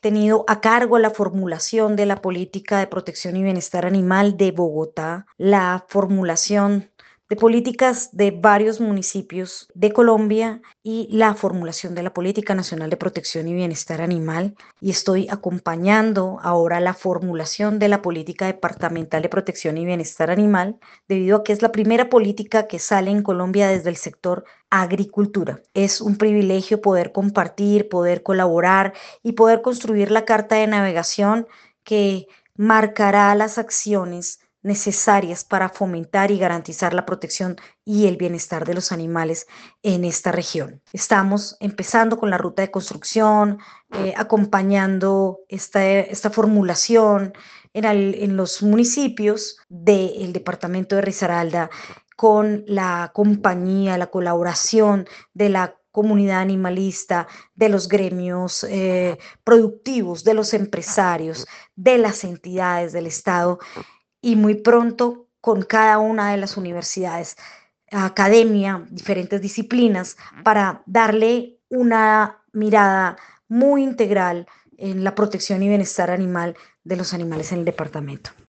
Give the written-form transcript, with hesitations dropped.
tenido a cargo la formulación de la política de protección y bienestar animal de Bogotá, la formulación de políticas de varios municipios de Colombia y la formulación de la Política Nacional de Protección y Bienestar Animal, y estoy acompañando ahora la formulación de la Política Departamental de Protección y Bienestar Animal, debido a que es la primera política que sale en Colombia desde el sector agricultura. Es un privilegio poder compartir, poder colaborar y poder construir la carta de navegación que marcará las acciones necesarias para fomentar y garantizar la protección y el bienestar de los animales en esta región. Estamos empezando con la ruta de construcción, acompañando esta formulación en los municipios del departamento de Risaralda, con la compañía, la colaboración de la comunidad animalista, de los gremios productivos, de los empresarios, de las entidades del Estado, y muy pronto con cada una de las universidades, academia, diferentes disciplinas, para darle una mirada muy integral en la protección y bienestar animal de los animales en el departamento.